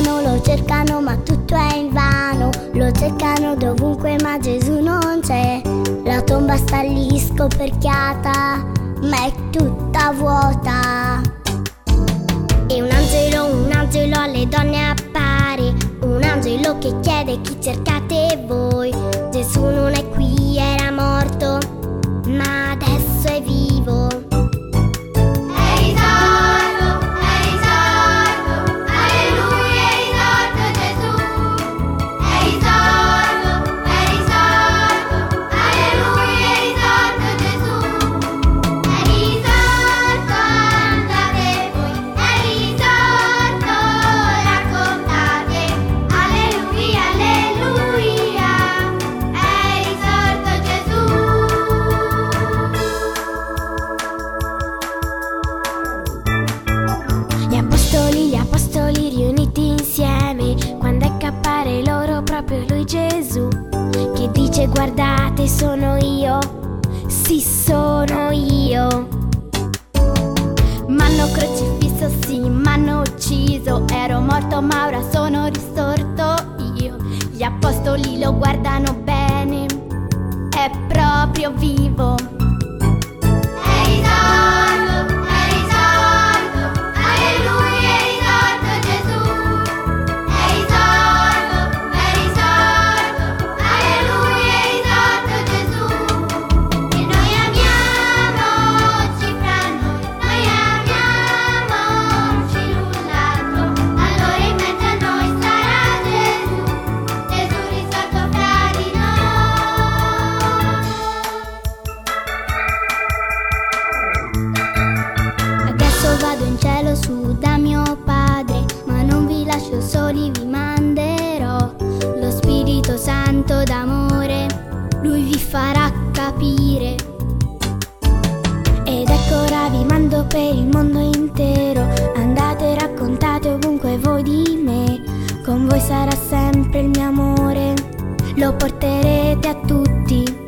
cercano ma tutto è invano. Lo cercano dovunque ma Gesù non c'è. La tomba sta lì scoperchiata ma è tutta vuota. E un angelo alle donne appare. Un angelo che chiede chi cercate voi. Gesù non è qui, era morto ma adesso è vivo. Gli apostoli riuniti insieme, quando ecco appare loro proprio lui Gesù, che dice: guardate, sono io, sì sono io. M'hanno crocifisso, sì, m'hanno ucciso, ero morto ma ora sono risorto io. Gli apostoli lo guardano bene, è proprio vivo. Vado in cielo su da mio Padre, ma non vi lascio soli, vi manderò lo Spirito Santo d'amore, lui vi farà capire. Ed ecco ora vi mando per il mondo intero, andate e raccontate ovunque voi di me, con voi sarà sempre il mio amore, lo porterete a tutti.